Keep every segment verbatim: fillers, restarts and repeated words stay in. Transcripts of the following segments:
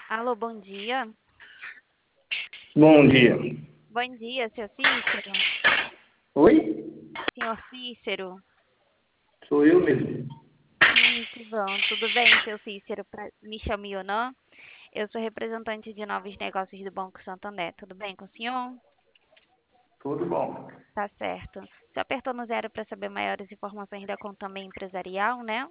Alô, bom dia. Bom dia. Bom dia, seu Cícero. Oi? Senhor Cícero. Sou eu mesmo. Hum, que bom. Tudo bem, seu Cícero? Pra- Me chamo Ionan. Eu sou representante de novos negócios do Banco Santander. Tudo bem com o senhor? Tudo bom. Tá certo. Você apertou no zero para saber maiores informações da conta também empresarial, né?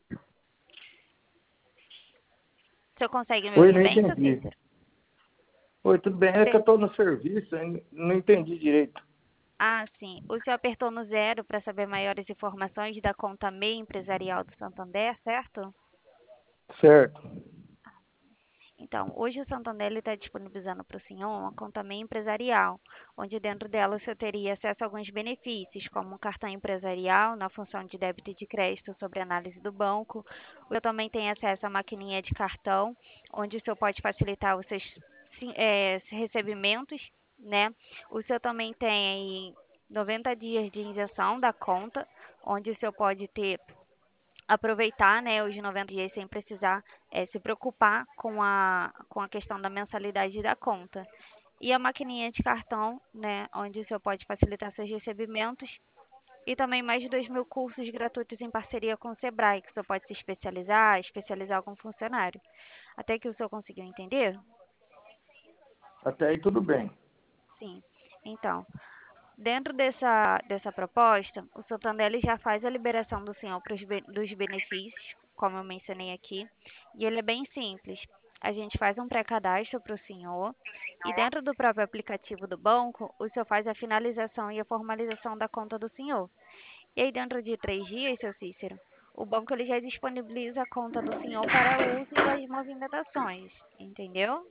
O senhor consegue me Oi, ouvir não bem, seu entendi. Cícero? Oi, tudo bem? É que eu Per- estou no serviço, ainda não entendi direito. Ah, sim. O senhor apertou no zero para saber maiores informações da conta M E I empresarial do Santander, certo? Certo. Então, hoje o Santander está disponibilizando para o senhor uma conta M E I empresarial, onde dentro dela o senhor teria acesso a alguns benefícios, como um cartão empresarial na função de débito e de crédito sobre análise do banco. O senhor também tem acesso à maquininha de cartão, onde o senhor pode facilitar os seus sim, eh, recebimentos, né? O senhor também tem aí noventa dias de injeção da conta, onde o senhor pode ter aproveitar, né, os noventa dias sem precisar eh, se preocupar com a, com a questão da mensalidade da conta. E a maquininha de cartão, né, onde o senhor pode facilitar seus recebimentos. E também mais de dois mil cursos gratuitos em parceria com o Sebrae, que o senhor pode se especializar, especializar algum funcionário. Até que o senhor conseguiu entender? Até aí tudo bem. Sim. Então, dentro dessa, dessa proposta, o Santander ele já faz a liberação do senhor pros, be- dos benefícios, como eu mencionei aqui, e ele é bem simples. A gente faz um pré-cadastro para o senhor e dentro do próprio aplicativo do banco, o senhor faz a finalização e a formalização da conta do senhor. E aí, dentro de três dias, seu Cícero, o banco ele já disponibiliza a conta do senhor para o uso e as movimentações, entendeu?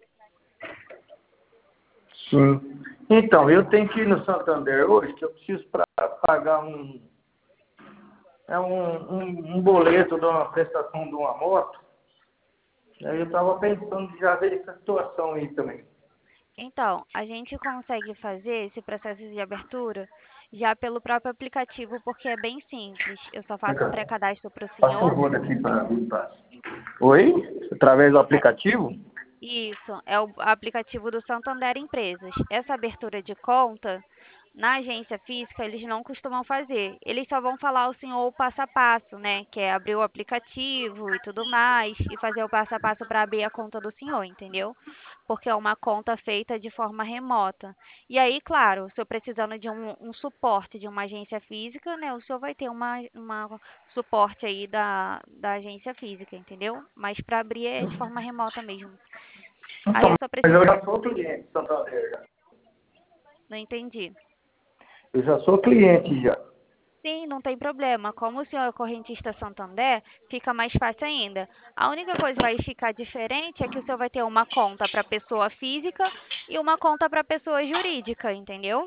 Sim. Então, eu tenho que ir no Santander hoje, que eu preciso para pagar um, é um, um, um boleto de uma prestação de uma moto. Aí eu estava pensando de já ver essa situação aí também. Então, a gente consegue fazer esse processo de abertura já pelo próprio aplicativo, porque é bem simples. Eu só faço um pré-cadastro para o Passa senhor. o rodo aqui para mim, passa. Oi? Através do É, aplicativo? isso, é o aplicativo do Santander Empresas. Essa abertura de conta, na agência física, eles não costumam fazer. Eles só vão falar ao senhor o passo a passo, né? Que é abrir o aplicativo e tudo mais, e fazer o passo a passo para abrir a conta do senhor, entendeu? Porque é uma conta feita de forma remota. E aí, claro, o senhor precisando de um, um suporte de uma agência física, né? O senhor vai ter uma, uma suporte aí da, da agência física, entendeu? Mas para abrir é de forma remota mesmo. Aí Então, eu só mas preciso. eu já sou cliente do Santander. Já. Não entendi. Eu já sou cliente já. Sim, não tem problema. Como o senhor é correntista Santander, fica mais fácil ainda. A única coisa que vai ficar diferente é que o senhor vai ter uma conta para pessoa física e uma conta para pessoa jurídica, entendeu?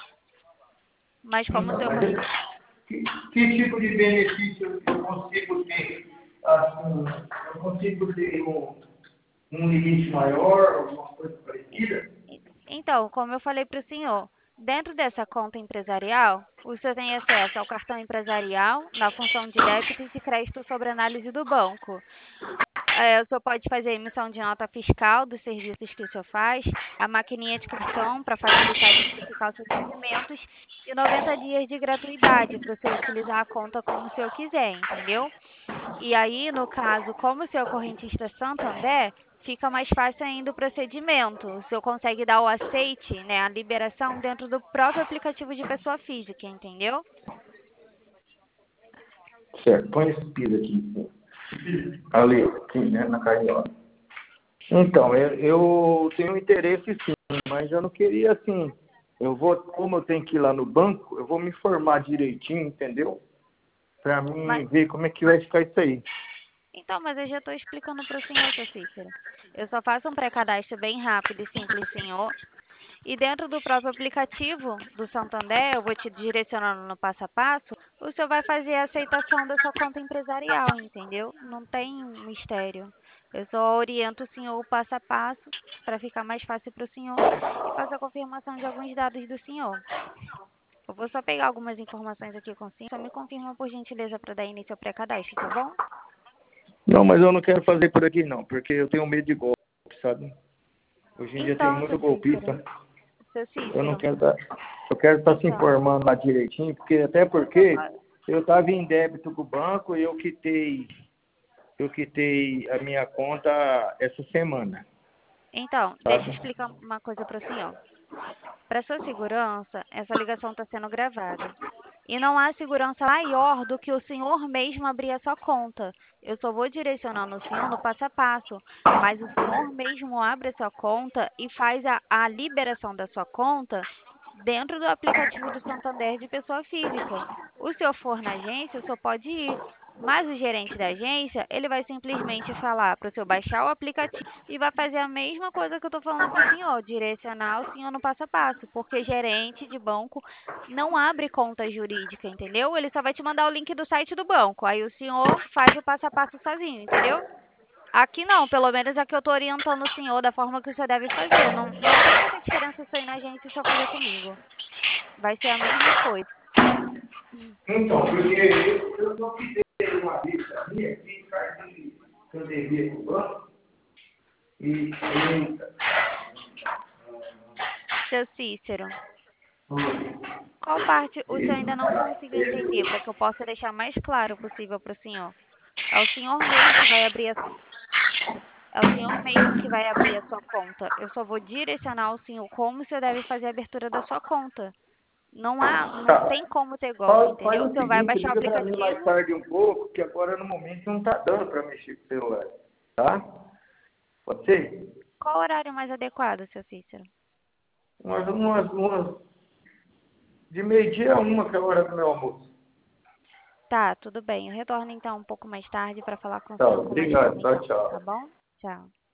Mas como o Então, senhor é mas correntista. que, que tipo de benefício eu consigo ter? Assim, eu consigo ter um, um limite maior, alguma coisa parecida? Então, como eu falei para o senhor, dentro dessa conta empresarial, o senhor tem acesso ao cartão empresarial na função de débito e de crédito sobre análise do banco. É, o senhor pode fazer emissão de nota fiscal dos serviços que o senhor faz, a maquininha de cartão para facilitar e simplificar os seus rendimentos e noventa dias de gratuidade para o senhor utilizar a conta como o senhor quiser, entendeu? E aí, no caso, como o senhor é correntista Santander, fica mais fácil ainda o procedimento. O senhor consegue dar o aceite, né, a liberação dentro do próprio aplicativo de pessoa física, entendeu? Certo, põe esse piso aqui. Ali, aqui, né, na carriola. Então, eu, eu tenho interesse sim, mas eu não queria assim. Eu vou, como eu tenho que ir lá no banco, eu vou me informar direitinho, entendeu? Pra Mas mim ver como é que vai ficar isso aí. então, mas eu já estou explicando para o senhor, seu Cícero. Eu só faço um pré-cadastro bem rápido e simples, senhor. E dentro do próprio aplicativo do Santander, eu vou te direcionando no passo a passo, o senhor vai fazer a aceitação da sua conta empresarial, entendeu? Não tem mistério. Eu só oriento o senhor o passo a passo para ficar mais fácil para o senhor e faço a confirmação de alguns dados do senhor. Eu vou só pegar algumas informações aqui com o senhor, só me confirma por gentileza para dar início ao pré-cadastro, tá bom? Não, mas eu não quero fazer por aqui não, porque eu tenho medo de golpes. sabe? Hoje em dia tem Então, muito seu golpista. Cícero, seu Eu não Cícero, quero estar, eu quero estar se então, informando lá direitinho, porque até você porque pode, eu estava em débito com o banco e eu quitei, eu quitei a minha conta essa semana, então, deixa eu sabe? explicar uma coisa para o senhor. Para sua segurança, essa ligação está sendo gravada. E não há segurança maior do que o senhor mesmo abrir a sua conta. Eu só vou direcionando o senhor no passo a passo, mas o senhor mesmo abre a sua conta e faz a, a liberação da sua conta dentro do aplicativo do Santander de pessoa física. O senhor for na agência, o senhor pode ir. Mas o gerente da agência, ele vai simplesmente falar para o senhor baixar o aplicativo e vai fazer a mesma coisa que eu estou falando para o senhor, direcionar o senhor no passo a passo, porque gerente de banco não abre conta jurídica, entendeu? Ele só vai te mandar o link do site do banco. Aí o senhor faz o passo a passo sozinho, entendeu? Aqui não, pelo menos aqui eu estou orientando o senhor da forma que o senhor deve fazer. Não, não tem muita diferença se eu ir na agência e o senhor fazer comigo. Vai ser a mesma coisa. Então, porque eu, eu não quitei uma lista minha aqui, que eu devia com o banco, e, e Seu Cícero, qual parte o senhor ainda não conseguiu entender para que eu possa deixar mais claro possível para o senhor? É o senhor mesmo que vai abrir a, é o senhor mesmo que vai abrir a sua conta. Eu só vou direcionar o senhor como o senhor deve fazer a abertura da sua conta. Não há, não tá. tem como ter golpe, Faz, faz entendeu? O o senhor vai seguinte, baixar o liga para mim mais aplicativo. tarde um pouco, que agora no momento não está dando para mexer com o celular, tá? Pode ser? Qual o horário mais adequado, seu Cícero? Umas, umas, umas de meio-dia a uma, que é a hora do meu almoço. Tá, tudo bem. Eu retorno então um pouco mais tarde para falar com o Tá, senhor com mais obrigado, calma, tchau, então. Tá tchau. bom? Tchau.